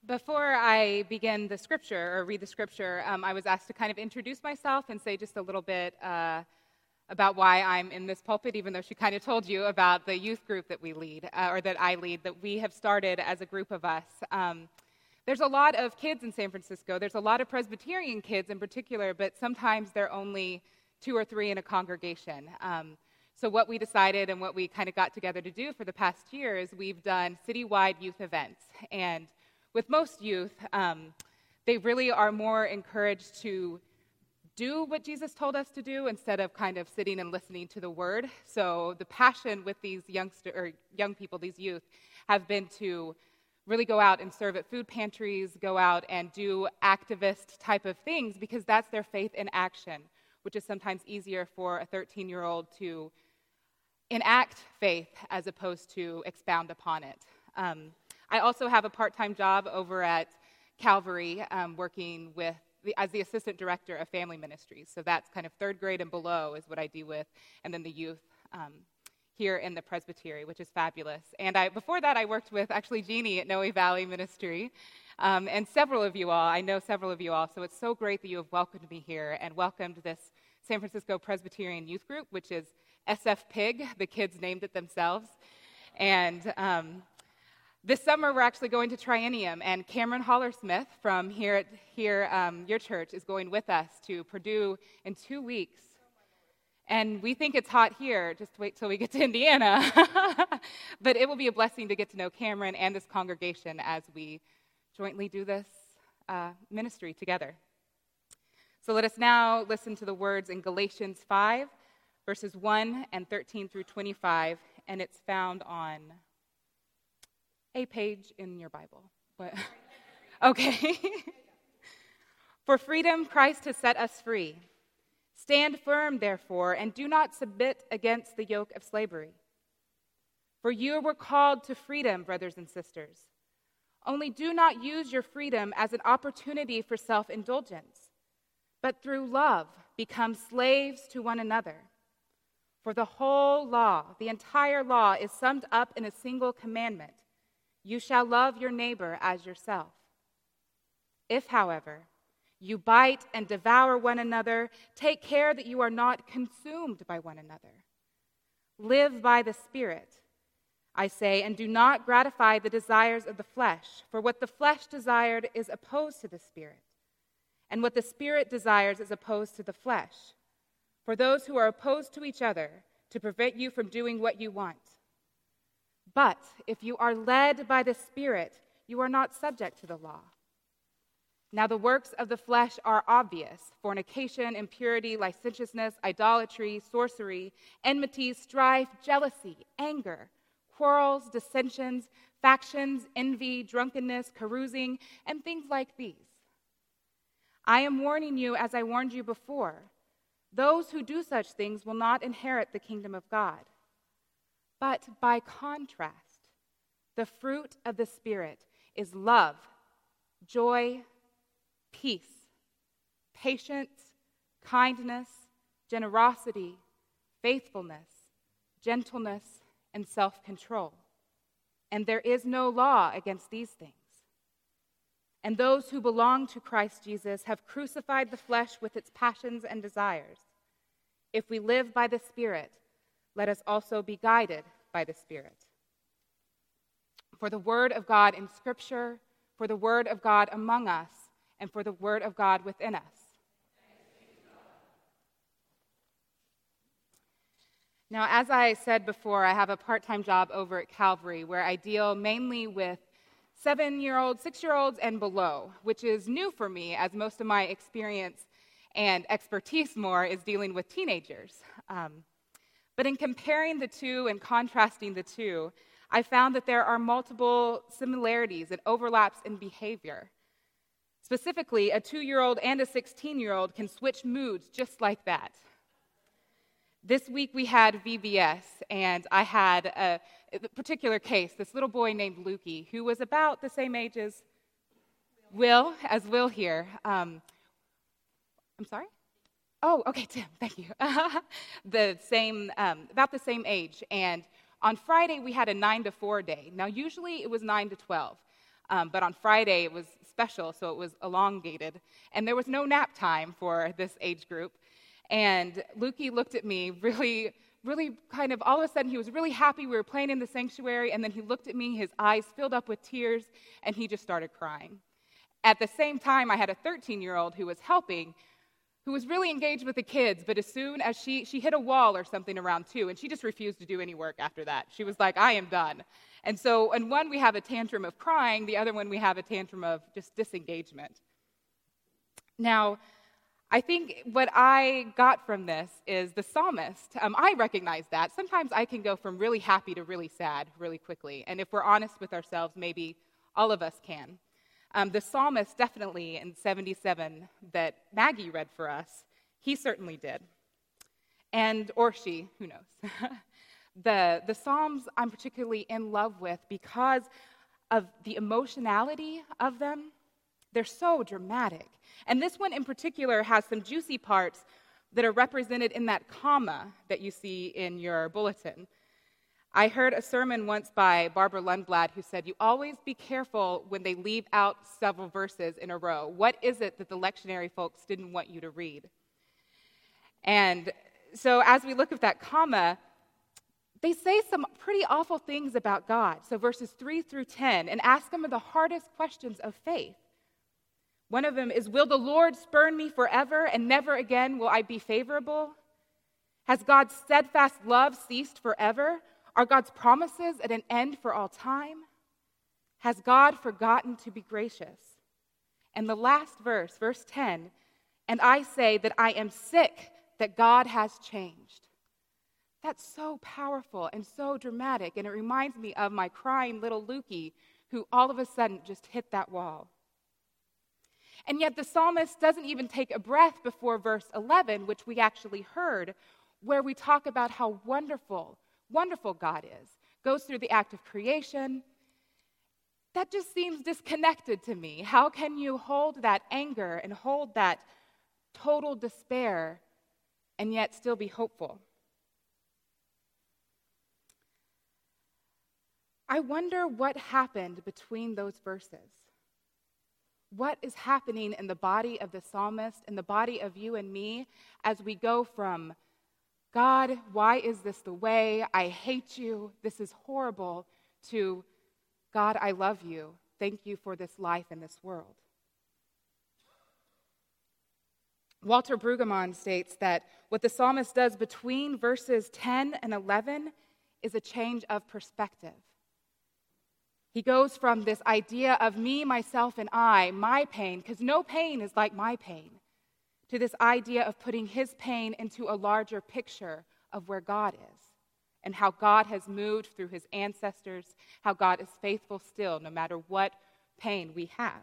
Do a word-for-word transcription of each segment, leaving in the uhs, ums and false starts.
Before I begin the scripture or read the scripture, um, I was asked to kind of introduce myself and say just a little bit uh, about why I'm in this pulpit, even though she kind of told you about the youth group that we lead, uh, or that I lead, that we have started as a group of us. Um, there's a lot of kids in San Francisco. There's a lot of Presbyterian kids in particular, but sometimes they're only two or three in a congregation. Um, so what we decided and what we kind of got together to do for the past year is we've done citywide youth events. And with most youth, um, they really are more encouraged to do what Jesus told us to do instead of kind of sitting and listening to the word. So the passion with these youngster or young people, these youth, have been to really go out and serve at food pantries, go out and do activist type of things, because that's their faith in action, which is sometimes easier for a thirteen-year-old to enact faith as opposed to expound upon it. Um, I also have a part-time job over at Calvary, um, working with the, as the assistant director of family ministries. So that's kind of third grade and below is what I do with, and then the youth um, here in the presbytery, which is fabulous. And I, before that, I worked with actually Jeannie at Noe Valley Ministry, um, and several of you all. I know several of you all. So it's so great that you have welcomed me here and welcomed this San Francisco Presbyterian Youth Group, which is S F P I G. The kids named it themselves, and Um, This summer, we're actually going to Triennium, and Cameron Holler-Smith from here at here, um, your church is going with us to Purdue in two weeks. And we think it's hot here. Just wait till we get to Indiana. But it will be a blessing to get to know Cameron and this congregation as we jointly do this uh, ministry together. So let us now listen to the words in Galatians five, verses one and thirteen through twenty-five, and it's found on a page in your Bible. But, okay. For freedom, Christ has set us free. Stand firm, therefore, and do not submit against the yoke of slavery. For you were called to freedom, brothers and sisters. Only do not use your freedom as an opportunity for self-indulgence, but through love become slaves to one another. For the whole law, the entire law, is summed up in a single commandment: you shall love your neighbor as yourself. If, however, you bite and devour one another, take care that you are not consumed by one another. Live by the Spirit, I say, and do not gratify the desires of the flesh, for what the flesh desired is opposed to the Spirit, and what the Spirit desires is opposed to the flesh. For those who are opposed to each other to prevent you from doing what you want. But if you are led by the Spirit, you are not subject to the law. Now the works of the flesh are obvious: fornication, impurity, licentiousness, idolatry, sorcery, enmity, strife, jealousy, anger, quarrels, dissensions, factions, envy, drunkenness, carousing, and things like these. I am warning you, as I warned you before, those who do such things will not inherit the kingdom of God. But by contrast, the fruit of the Spirit is love, joy, peace, patience, kindness, generosity, faithfulness, gentleness, and self-control. And there is no law against these things. And those who belong to Christ Jesus have crucified the flesh with its passions and desires. If we live by the Spirit, let us also be guided by the Spirit. For the word of God in Scripture, for the word of God among us, and for the word of God within us. Now, as I said before, I have a part-time job over at Calvary where I deal mainly with seven-year-olds, six-year-olds, and below, which is new for me, as most of my experience and expertise more is dealing with teenagers. Um, But in comparing the two and contrasting the two, I found that there are multiple similarities and overlaps in behavior. Specifically, a two-year-old and a sixteen-year-old can switch moods just like that. This week we had V B S, and I had a, a particular case, this little boy named Lukey, who was about the same age as Will, as Will here. Um, I'm sorry? Oh, okay, Tim, thank you. the same, um, about the same age. And on Friday, we had a nine to four day. Now, usually it was nine to twelve. Um, but on Friday, it was special, so it was elongated. And there was no nap time for this age group. And Lukey looked at me really, really kind of, all of a sudden, he was really happy we were playing in the sanctuary. And then he looked at me, his eyes filled up with tears, and he just started crying. At the same time, I had a thirteen-year-old who was helping, who was really engaged with the kids, but as soon as she, she hit a wall or something around two, and she just refused to do any work after that. She was like, I am done. And so in one, we have a tantrum of crying. The other one, we have a tantrum of just disengagement. Now, I think what I got from this is the psalmist. Um, I recognize that. Sometimes I can go from really happy to really sad really quickly. And if we're honest with ourselves, maybe all of us can. Um, the psalmist definitely in seventy-seven that Maggie read for us, he certainly did. And, or she, who knows. the, the Psalms I'm particularly in love with because of the emotionality of them. They're so dramatic. And this one in particular has some juicy parts that are represented in that comma that you see in your bulletin. I heard a sermon once by Barbara Lundblad who said, you always be careful when they leave out several verses in a row. What is it that the lectionary folks didn't want you to read? And so as we look at that comma, they say some pretty awful things about God. So verses three through ten, and ask them the hardest questions of faith. One of them is, will the Lord spurn me forever and never again will I be favorable? Has God's steadfast love ceased forever? Are God's promises at an end for all time? Has God forgotten to be gracious? And the last verse, verse ten, and I say that I am sick that God has changed. That's so powerful and so dramatic, and it reminds me of my crying little Lukey who all of a sudden just hit that wall. And yet the psalmist doesn't even take a breath before verse eleven, which we actually heard, where we talk about how wonderful, wonderful God is. Goes through the act of creation. That just seems disconnected to me. How can you hold that anger and hold that total despair and yet still be hopeful? I wonder what happened between those verses. What is happening in the body of the psalmist, in the body of you and me, as we go from, God, why is this the way? I hate you. This is horrible, to, God, I love you. Thank you for this life in this world. Walter Brueggemann states that what the psalmist does between verses ten and eleven is a change of perspective. He goes from this idea of me, myself, and I, my pain, because no pain is like my pain, to this idea of putting his pain into a larger picture of where God is and how God has moved through his ancestors, how God is faithful still, no matter what pain we have.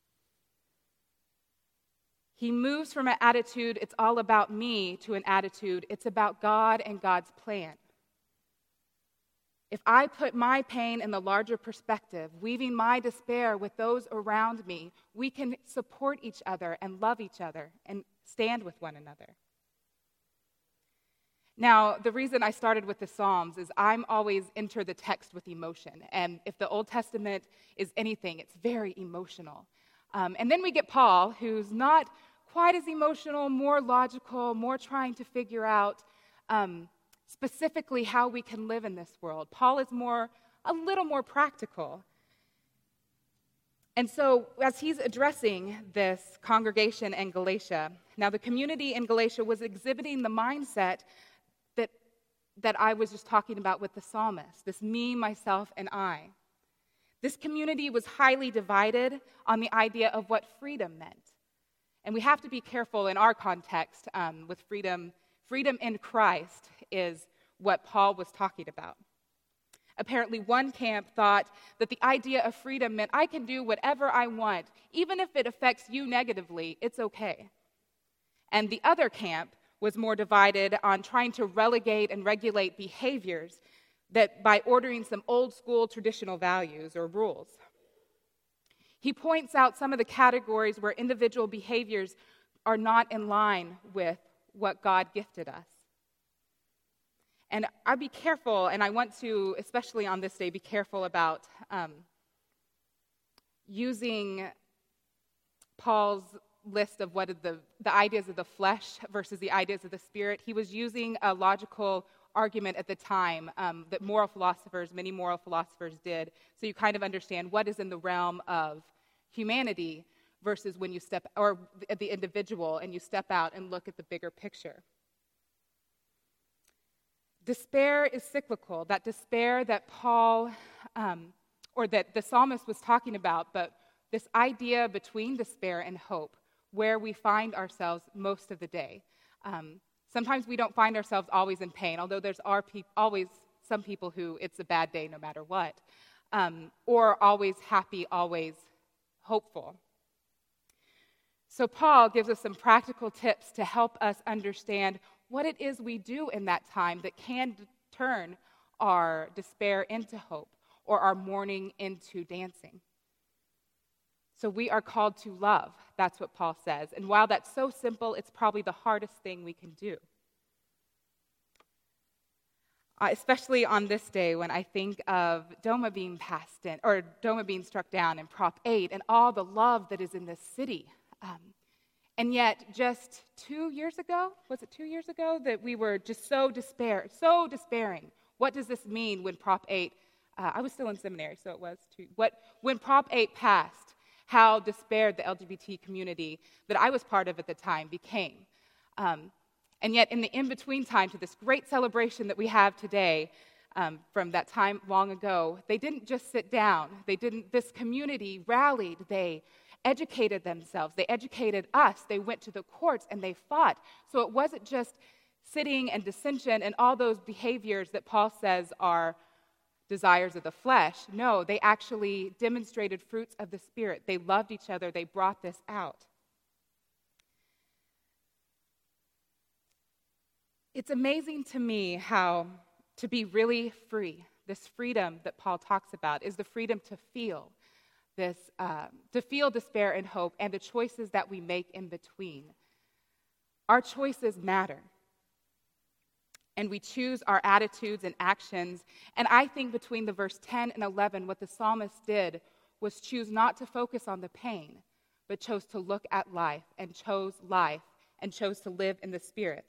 He moves from an attitude, it's all about me, to an attitude, it's about God and God's plan. If I put my pain in the larger perspective, weaving my despair with those around me, we can support each other and love each other and stand with one another. Now, the reason I started with the Psalms is I'm always enter the text with emotion. And if the Old Testament is anything, it's very emotional. Um, and then we get Paul, who's not quite as emotional, more logical, more trying to figure out um, specifically how we can live in this world. Paul is more, a little more practical. And so as he's addressing this congregation in Galatia, now the community in Galatia was exhibiting the mindset that, that I was just talking about with the psalmist, this me, myself, and I. This community was highly divided on the idea of what freedom meant. And we have to be careful in our context um, with freedom. Freedom in Christ is what Paul was talking about. Apparently, one camp thought that the idea of freedom meant I can do whatever I want, even if it affects you negatively, it's okay. And the other camp was more divided on trying to relegate and regulate behaviors that by ordering some old school traditional values or rules. He points out some of the categories where individual behaviors are not in line with what God gifted us. And I'd be careful, and I want to, especially on this day, be careful about um, using Paul's list of what are the, the ideas of the flesh versus the ideas of the spirit, he was using a logical argument at the time um, that moral philosophers, many moral philosophers did, so you kind of understand what is in the realm of humanity versus when you step, or the individual, and you step out and look at the bigger picture. Despair is cyclical. That despair that Paul, um, or that the psalmist was talking about, but this idea between despair and hope, where we find ourselves most of the day. Um, sometimes we don't find ourselves always in pain, although there's are pe- always some people who it's a bad day no matter what, um, or always happy, always hopeful. So Paul gives us some practical tips to help us understand what it is we do in that time that can d- turn our despair into hope or our mourning into dancing. So we are called to love. That's what Paul says. And while that's so simple, it's probably the hardest thing we can do. Uh, especially on this day when I think of DOMA being passed in, or DOMA being struck down in Prop eight and all the love that is in this city. Um, and yet just two years ago, was it two years ago, that we were just so despair, so despairing. What does this mean when Prop eight, uh, I was still in seminary, so it was two, what, when Prop eight passed, how despaired the L G B T community that I was part of at the time became. Um, and yet in the in-between time to this great celebration that we have today, um, from that time long ago, they didn't just sit down. They didn't, this community rallied, they educated themselves, they educated us, they went to the courts and they fought. So it wasn't just sitting and dissension and all those behaviors that Paul says are desires of the flesh. No, they actually demonstrated fruits of the Spirit. They loved each other. They brought this out. It's amazing to me how to be really free, this freedom that Paul talks about, is the freedom to feel this, um, to feel despair and hope and the choices that we make in between. Our choices matter. And we choose our attitudes and actions. And I think between the verse ten and eleven, what the psalmist did was choose not to focus on the pain, but chose to look at life and chose life and chose to live in the Spirit.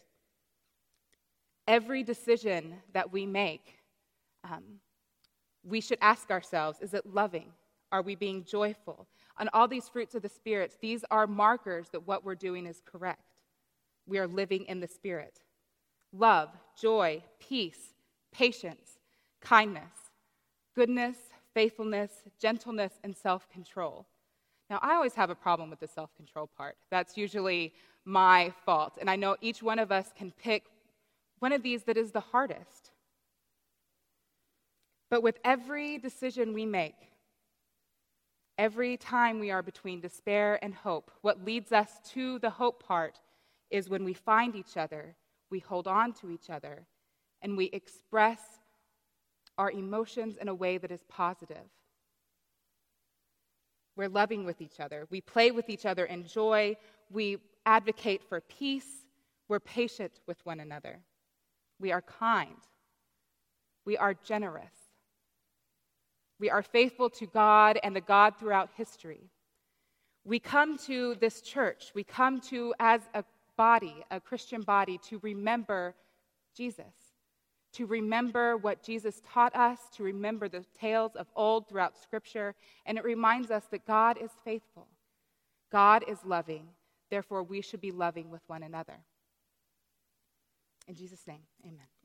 Every decision that we make, um, we should ask ourselves, is it loving? Are we being joyful? On all these fruits of the Spirit, these are markers that what we're doing is correct. We are living in the Spirit. Love, joy, peace, patience, kindness, goodness, faithfulness, gentleness, and self-control. Now, I always have a problem with the self-control part. That's usually my fault. And I know each one of us can pick one of these that is the hardest. But with every decision we make, every time we are between despair and hope, what leads us to the hope part is when we find each other, we hold on to each other, and we express our emotions in a way that is positive. We're loving with each other. We play with each other in joy. We advocate for peace. We're patient with one another. We are kind. We are generous. We are faithful to God and the God throughout history. We come to this church. We come to, as a body, a Christian body, to remember Jesus, to remember what Jesus taught us, to remember the tales of old throughout Scripture, and it reminds us that God is faithful. God is loving. Therefore, we should be loving with one another. In Jesus' name, amen.